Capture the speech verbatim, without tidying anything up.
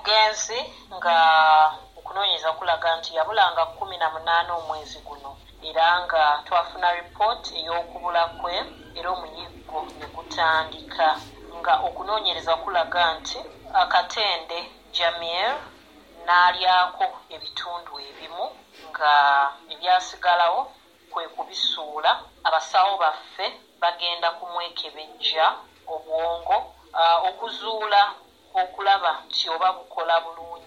omugenzi nga okunoonyereza kulaga nti yabulanga kkumi na munaana omwezi guno era nga twafuna ripooti ey'okubula kwe era omuyiggo ne gutandika nga okunoonyereza kulaga nti Akatende Jamil n'alyako ebitundu ebimu nga ebyasigalawo kwe kubisuula. Abasawo baffe bagenda kumwekebejja obwongo uh, okuzuula okulaba nti oba bukola bulungi